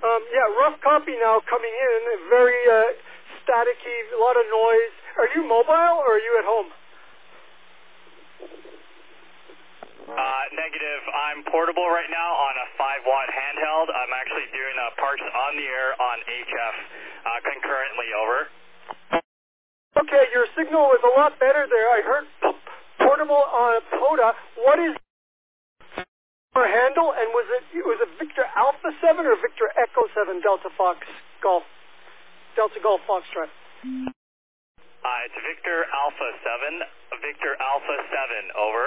Yeah, rough copy now coming in. Very staticky, a lot of noise. Are you mobile or are you at home? Negative. I'm portable right now on a 5-watt handheld. I'm actually doing Parks on the Air on HF concurrently. Over. Okay, your signal was a lot better there. I heard portable on a POTA. What is your handle, and was it Victor Alpha 7 or Victor Echo 7 Delta Golf Foxtrot? It's Victor Alpha 7. Victor Alpha 7. Over.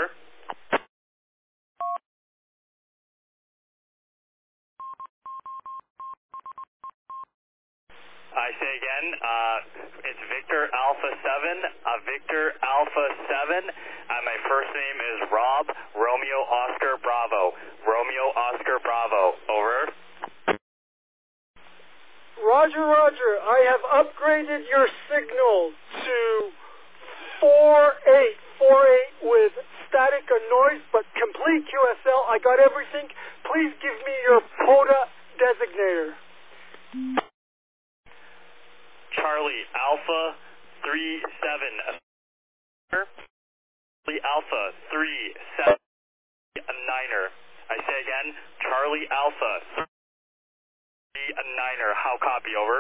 I say again, it's Victor Alpha 7, Victor Alpha 7, my first name is Rob, Romeo Oscar Bravo, Romeo Oscar Bravo, over. Roger, I have upgraded your signal to 4.8 with static and noise, but complete QSL. I got everything. Please give me your POTA designator. Charlie Alpha 37. Charlie Alpha 37 9er. I say again, Charlie Alpha 39er. How copy? Over.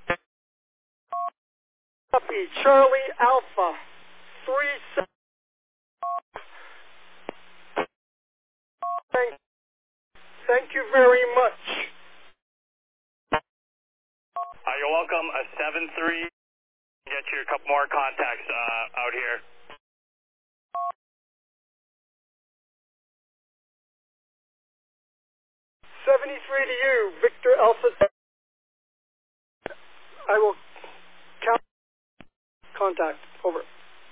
Copy. Charlie Alpha 37. Thank you very much. You're welcome. A 7-3. Get you a couple more contacts out here. $73 to you, Victor Alpha. I will count contact. Over.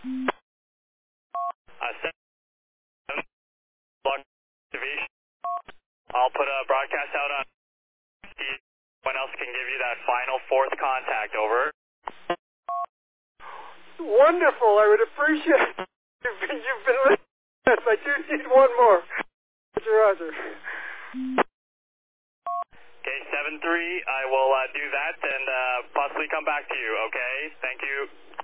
7 block activation. I'll put a broadcast out on Steve. Someone else can give you that final 4th contact. Over. Wonderful. I would appreciate it. You've been listening. Yes, I do need one more. Roger. Okay, 7-3. I will do that and possibly come back to you. Okay. Thank you.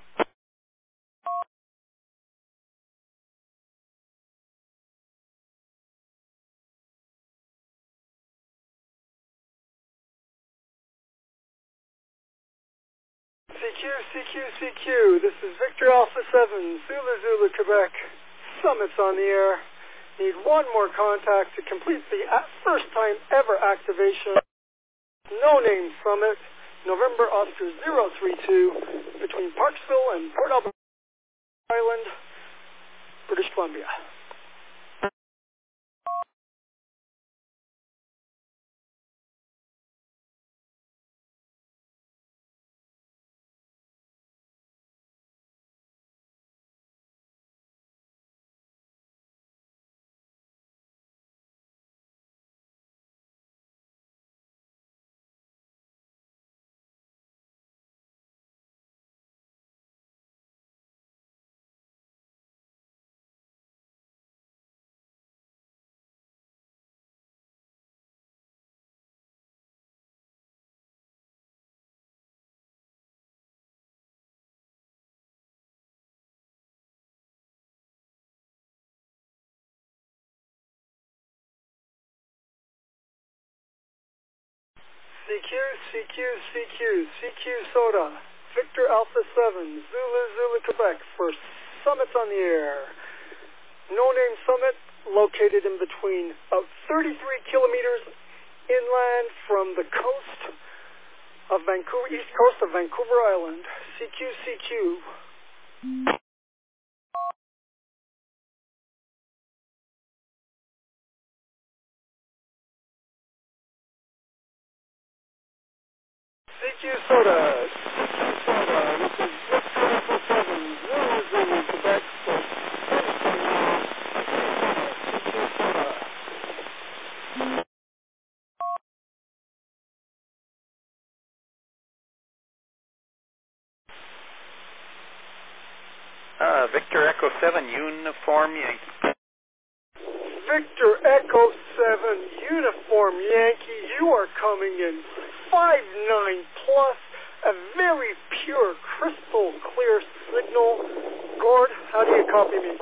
CQ. This is Victor Alpha 7, Zulu, Quebec. Summits on the air. Need one more contact to complete the first time ever activation. No name summit. November Oscar 032 between Parksville and Port Albert Island, British Columbia. CQ Soda, Victor Alpha 7, Zulu, Quebec, for Summits on the Air. No name summit located in between about 33 kilometers inland from the coast of Vancouver, east coast of Vancouver Island. CQ. CQ Soda, this is Victor Alpha 7, Zulu, Quebec, for Victor Echo 7, Uniform Yankee. Victor Echo 7, Uniform Yankee, you are coming in 5.9 plus, a very pure, crystal clear signal. Gord, how do you copy me?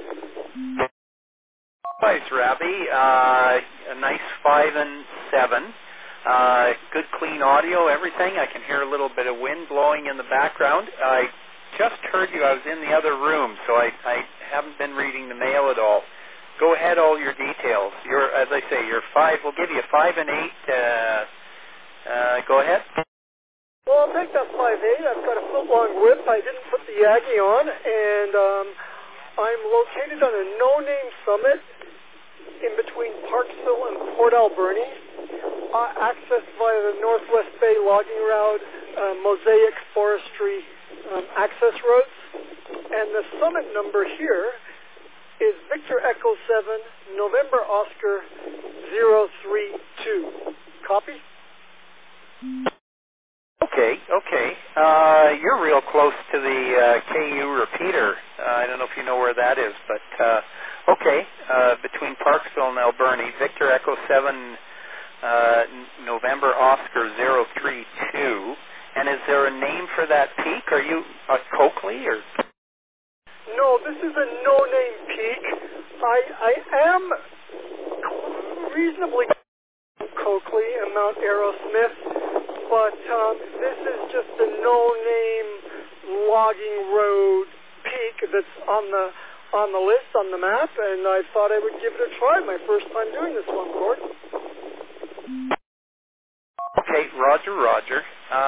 Thanks, Robbie. A nice 5 and 7. Good clean audio, everything. I can hear a little bit of wind blowing in the background. I just heard you. I was in the other room, so I haven't been reading the mail at all. Go ahead, all your details. As I say, you're 5. We'll give you 5 and 8. Go ahead. Well, I'll take that 5.8. I've got a foot-long whip. I didn't put the Yagi on, and I'm located on a no-name summit in between Parksville and Port Alberni, accessed via the Northwest Bay logging route, Mosaic Forestry access roads, and the summit number here is Victor Echo 7, November Oscar 032. Copy? Okay. You're real close to the KU repeater. I don't know if you know where that is, but okay. Between Parksville and Alberni, Victor Echo 7, November Oscar 032. And is there a name for that peak? Are you Coakley or? No, this is a no-name peak. I am reasonably Coakley and Mount Arrowsmith, but this is just a no-name logging road peak that's on the list, on the map, and I thought I would give it a try. My first time doing this one, Gord. Okay, Roger.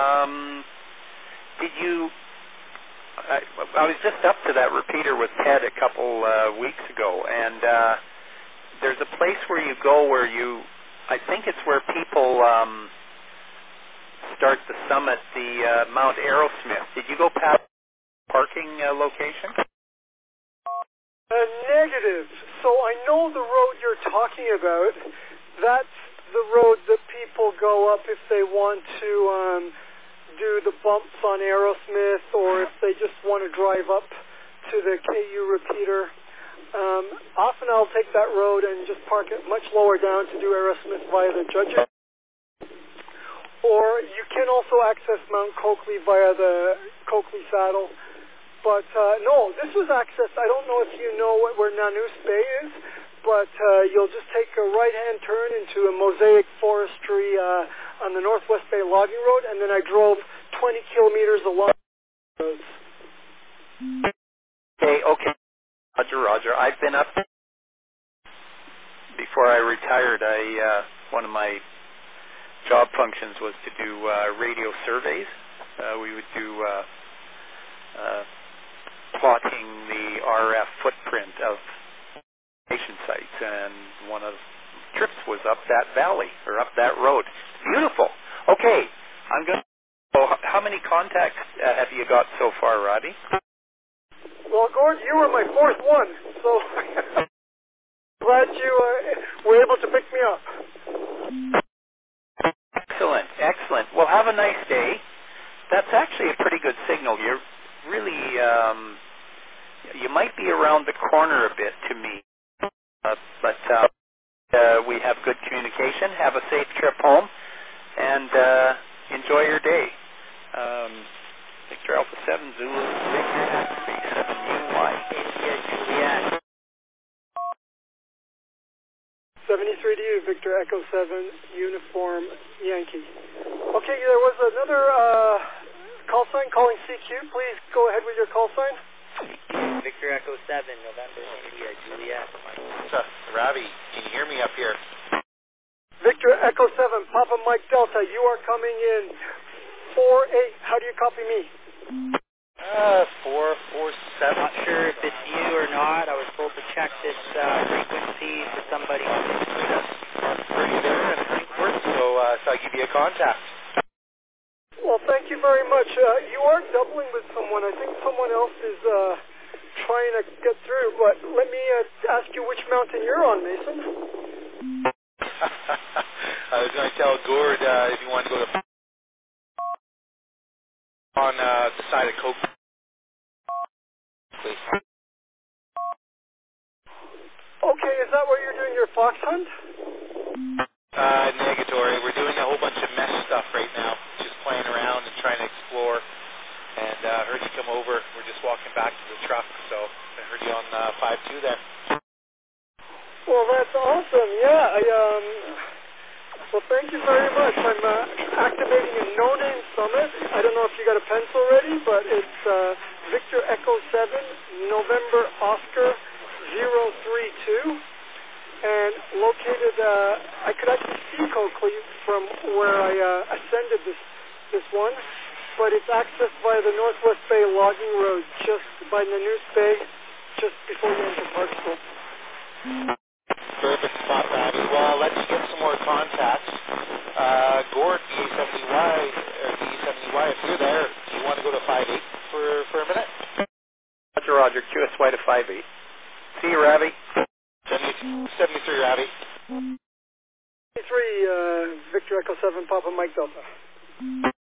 Did you? I was just up to that repeater with Ted a couple weeks ago, and there's a place where you go where I think it's where people start the summit, the Mount Arrowsmith. Did you go past the parking location? Negative. So I know the road you're talking about. That's the road that people go up if they want to do the bumps on Arrowsmith, or if they just want to drive up to the KU repeater. Often I'll take that road and just park it much lower down to do Arrowsmith via the Judges. Or you can also access Mount Coakley via the Coakley Saddle. But no, this was accessed. I don't know if you know where Nanoose Bay is, but you'll just take a right-hand turn into a Mosaic Forestry on the Northwest Bay logging road, and then I drove 20 kilometers along the roads. Okay. Roger. I've been up before I retired. One of my job functions was to do radio surveys. We would do plotting the RF footprint of nation sites, and one of the trips was up that valley, or up that road. Beautiful. Okay, I'm going to... how many contacts have you got so far, Robbie? Well, Gord, you were my fourth one, so glad you were able to pick me up. Excellent. Well, have a nice day. That's actually a pretty good signal. You're really... you might be around the corner a bit to me, but we have good communication. Have a safe trip home, and enjoy your day. Victor Alpha 7 Zulu, Victor X-ray 7 UY, India Juliet. 73 to you, Victor Echo 7, Uniform Yankee. Okay, there was another call sign calling CQ. Please go ahead with your call sign. Victor Echo 7, November India Juliet. Robbie, can you hear me up here? Victor Echo 7, Papa Mike Delta, you are coming in 4-8. How do you copy me? 447. Not sure if it's you or not. I was told to check this frequency for somebody. Pretty there and Frankfurt, so I give you a contact. Well, thank you very much. You are doubling with someone. I think someone else is trying to get through, but let me ask you which mountain you're on, Mason. I was going to tell Gord if you want to go to on the side of Coke. Okay, is that where you're doing your fox hunt? Negatory. We're doing a whole bunch of mesh stuff right now. do there. Well, that's awesome. Yeah, well, thank you very much. I'm activating a no-name summit. I don't know if you got a pencil ready, but it's Victor Echo 7, November Oscar 032. And located, I could actually see Coakley from where I ascended this one, but it's accessed by the Northwest Bay Logging Road, just by Nanoose Bay, just before you enter Parksville. Perfect spot, Abby. Well, let's get some more contacts. Gord, DA70Y, or DA70Y, if you're there, do you want to go to 5-8 for a minute? Roger, QSY to 5-8. See you, Ravi. 73, Ravi. 73, Victor Echo 7, Papa Mike Delta.